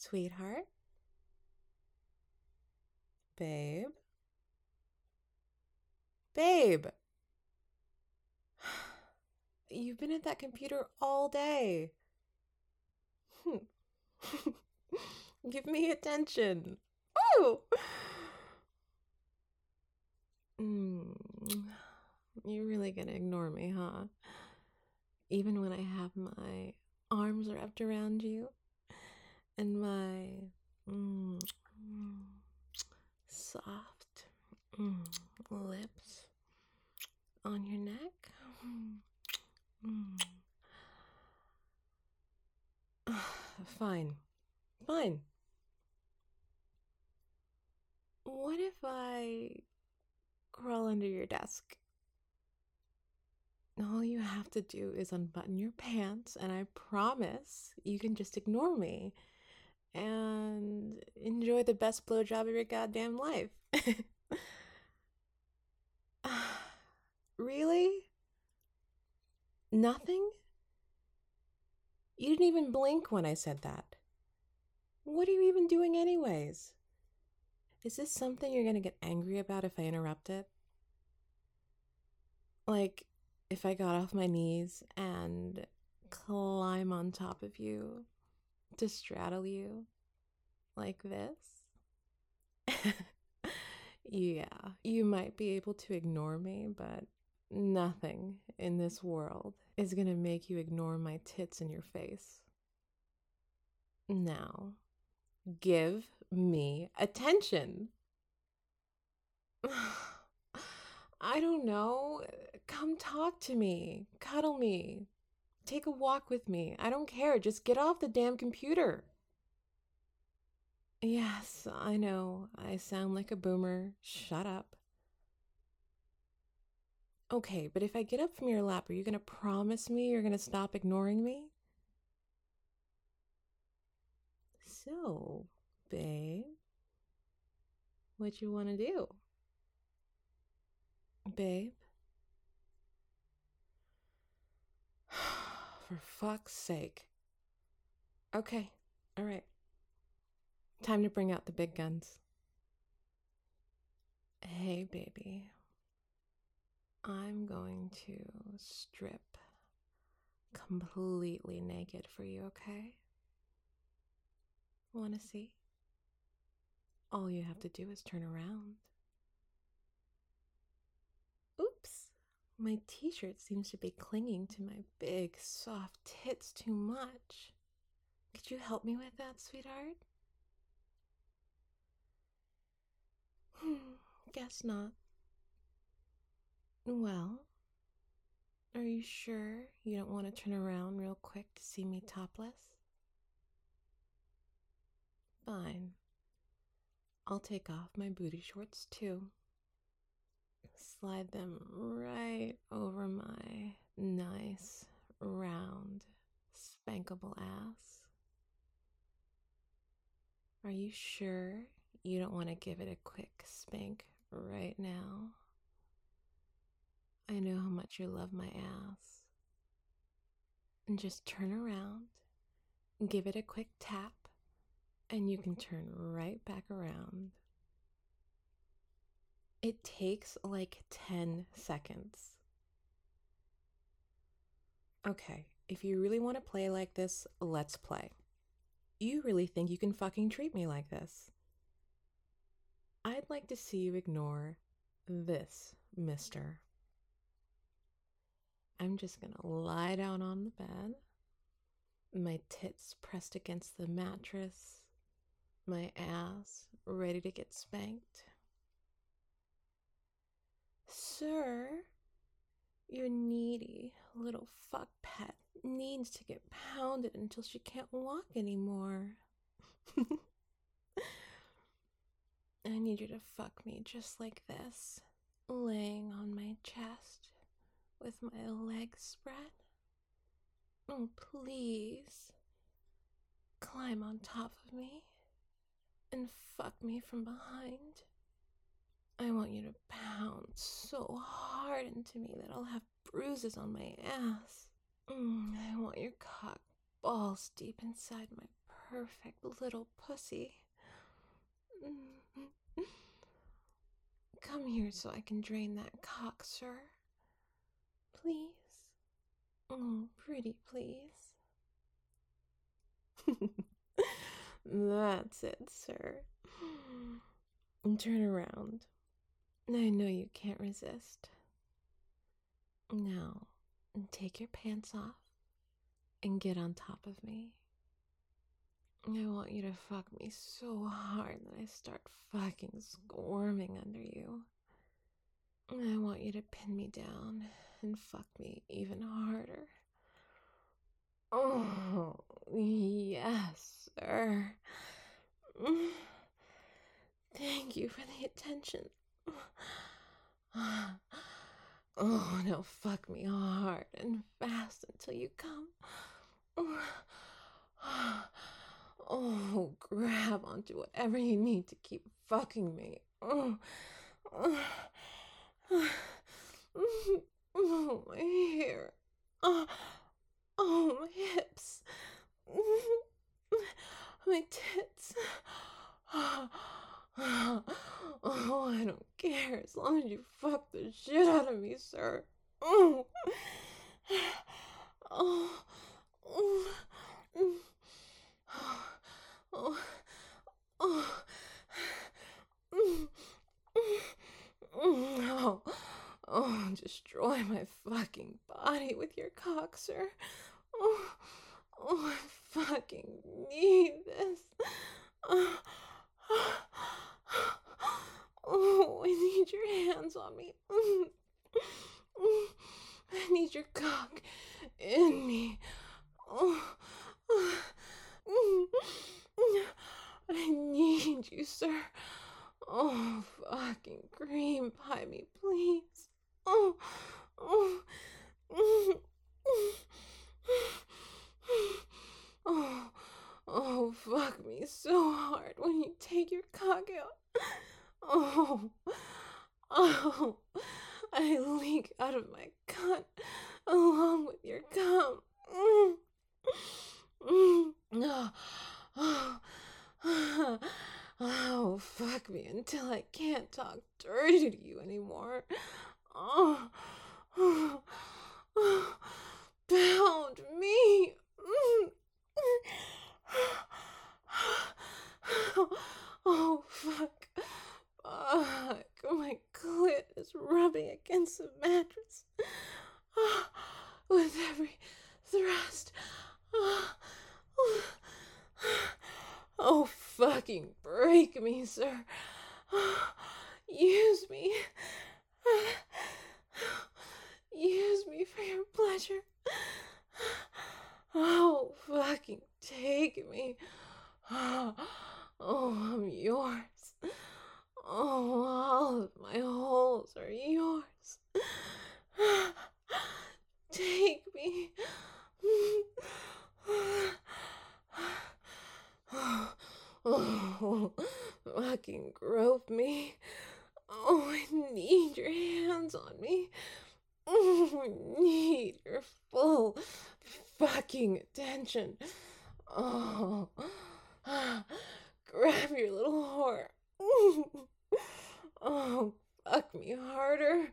Sweetheart, babe, babe. You've been at that computer all day. Give me attention. Oh! You're really gonna ignore me, huh? Even when I have my arms wrapped around you and my mm, soft lips on your neck. Mm. Fine, fine. What if I crawl under your desk? All you have to do is unbutton your pants, and I promise you can just ignore me and enjoy the best blowjob of your goddamn life. Really? Nothing? You didn't even blink when I said that. What are you even doing, anyways? Is this something you're gonna get angry about if I interrupt it? Like, if I got off my knees and climb on top of you to straddle you like this? Yeah, you might be able to ignore me, but nothing in this world is gonna make you ignore my tits in your face. Now, give me attention. I don't know. Come talk to me, cuddle me, take a walk with me. I don't care. Just get off the damn computer. Yes, I know. I sound like a boomer. Shut up. Okay, but if I get up from your lap, are you gonna promise me you're gonna stop ignoring me? So, babe, what you wanna do? Babe? For fuck's sake. Okay, alright. Time to bring out the big guns. Hey, baby. I'm going to strip completely naked for you, okay? Wanna see? All you have to do is turn around. Oops, my t-shirt seems to be clinging to my big, soft tits too much. Could you help me with that, sweetheart? Guess not. Well, are you sure you don't want to turn around real quick to see me topless? Fine. I'll take off my booty shorts too. Slide them right over my nice, round, spankable ass. Are you sure you don't want to give it a quick spank right now? I know how much you love my ass. And just turn around, give it a quick tap, and you can turn right back around. It takes like 10 seconds. Okay, if you really want to play like this, let's play. You really think you can fucking treat me like this? I'd like to see you ignore this, mister. I'm just gonna lie down on the bed, my tits pressed against the mattress, my ass ready to get spanked. Sir, your needy little fuck pet needs to get pounded until she can't walk anymore. I need you to fuck me just like this, laying on my chest with my legs spread. Oh, please, climb on top of me and fuck me from behind. I want you to pound so hard into me that I'll have bruises on my ass. I want your cock balls deep inside my perfect little pussy. Come here so I can drain that cock, sir. Please? Oh, pretty please. That's it, sir. Turn around. I know you can't resist. Now, take your pants off and get on top of me. I want you to fuck me so hard that I start fucking squirming under you. I want you to pin me down and fuck me even harder. Oh, yes, sir. Thank you for the attention. Oh, now fuck me hard and fast until you come. Oh, grab onto whatever you need to keep fucking me. Oh, my hair. Oh, my hips. My tits. Oh, I don't care as long as you fuck the shit out of me, sir. Oh, oh, oh, oh, oh, oh, oh, destroy my fucking body with your cock, sir. Oh, I fucking need this. Oh, I need your hands on me. I need your cock in me. Oh, I need you, sir. Oh, fucking cream pie me, please. Oh, oh, oh, fuck me so hard when you take your cock out. Oh, I leak out of my cunt along with your cum. Oh, fuck me until I can't talk dirty to you anymore. Pound me. Oh, fuck. Fuck. My clit is rubbing against the mattress. With every thrust. Oh, fucking break me, sir. Use me. Use me for your pleasure. Oh, fucking take me. Oh, I'm yours. Oh, all of my holes are yours. Take me. Oh, fucking grope me. Oh, I need your hands on me. Oh, I need your full fucking attention. Oh, grab your little whore. Oh, fuck me harder.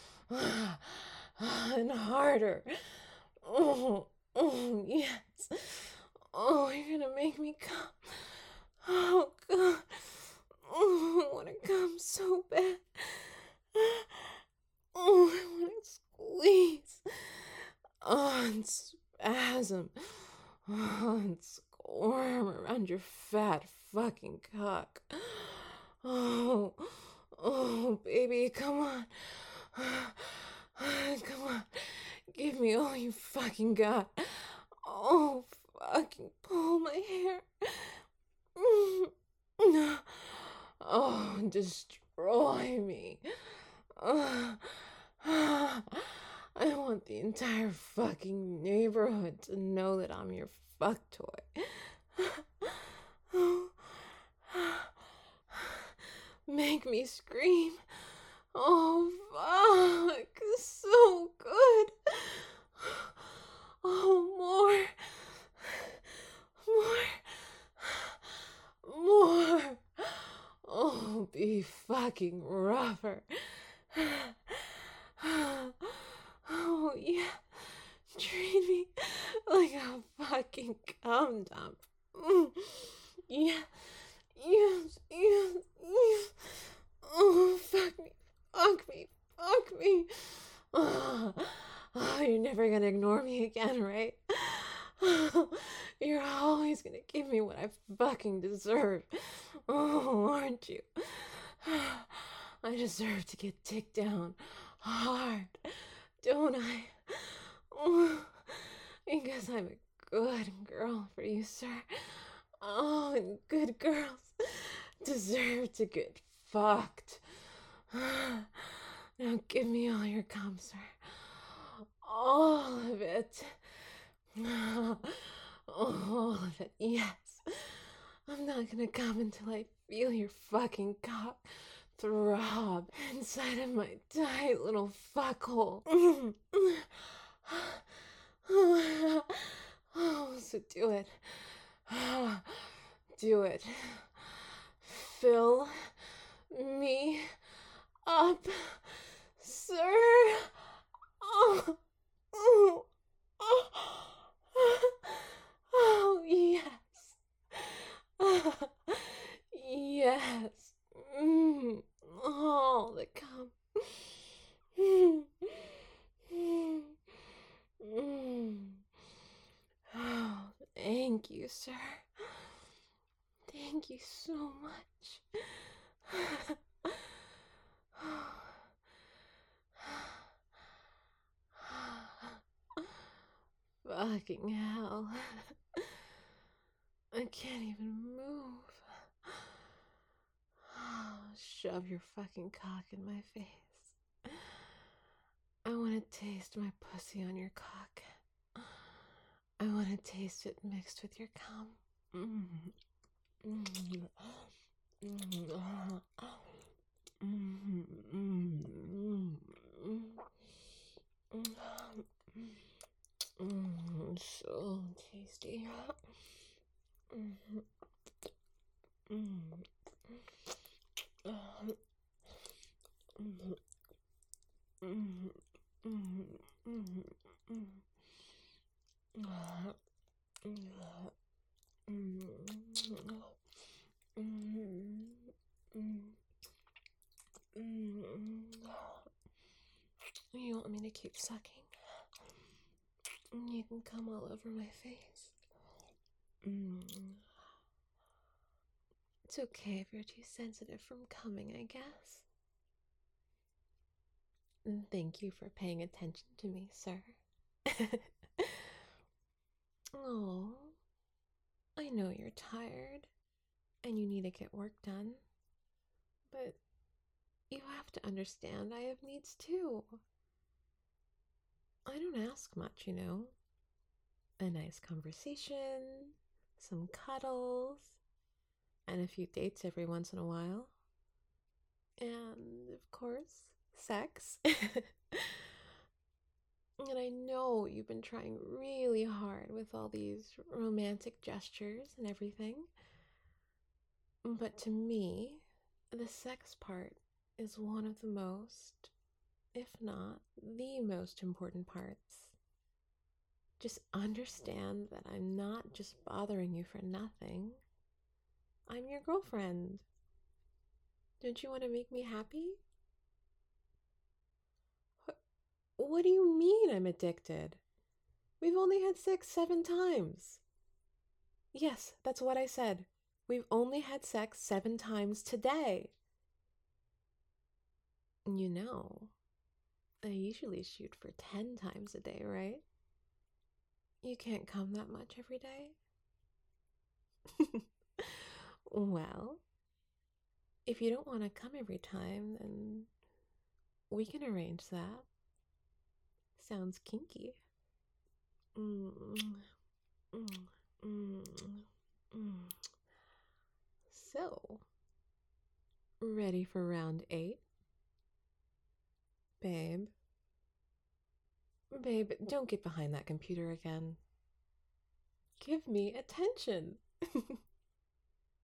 And harder. Oh, yes. Oh, you're gonna make me come. Oh, God. Oh, I wanna come so bad. Oh, I wanna squeeze. Oh, and spasm. Oh, and squirm around your fat fucking cock. Oh, baby, come on. Come on. Give me all you fucking got. Oh, fucking pull my hair. Oh, destroy me. I want the entire fucking neighborhood to know that I'm your fuck toy. Make me scream. Oh, fuck. So good. Oh, more. be fucking rougher. Oh, yeah. Treat me like a fucking cum dump. Yeah. Yes, yes, yes. Oh, fuck me. Fuck me. Fuck me. Oh, you're never gonna ignore me again, right? You're always gonna give me what I fucking deserve. Oh, aren't you? I deserve to get dicked down hard, don't I? Oh, because I'm a good girl for you, sir. Oh, and good girls deserve to get fucked. Now give me all your cum, sir. All of it. All of it, yes. I'm not gonna come until I feel your fucking cock throb inside of my tight little fuckhole. Oh, so do it. Do it. Fill me up, sir. Oh, oh, oh, oh, yes. Yes. All the cum. Oh, thank you, sir. Thank you so much. Fucking hell. I can't even move. Shove your fucking cock in my face. I want to taste my pussy on your cock. I want to taste it mixed with your cum. So tasty. You want me to keep sucking? You can come all over my face. It's okay if you're too sensitive from coming, I guess. Thank you for paying attention to me, sir. Oh, I know you're tired and you need to get work done, but you have to understand I have needs too. I don't ask much, you know. A nice conversation, some cuddles, and a few dates every once in a while. And, of course, sex. And I know you've been trying really hard with all these romantic gestures and everything. But to me, the sex part is one of the most, if not the most important parts. Just understand that I'm not just bothering you for nothing. I'm your girlfriend. Don't you want to make me happy? What do you mean I'm addicted? We've only had sex 7 times. Yes, that's what I said. We've only had sex 7 times today. You know, I usually shoot for 10 times a day, right? You can't come that much every day. Well, if you don't want to come every time, then we can arrange that. Sounds kinky. Mm, mm, mm, mm. So, ready for round 8? Babe. Babe, don't get behind that computer again. Give me attention.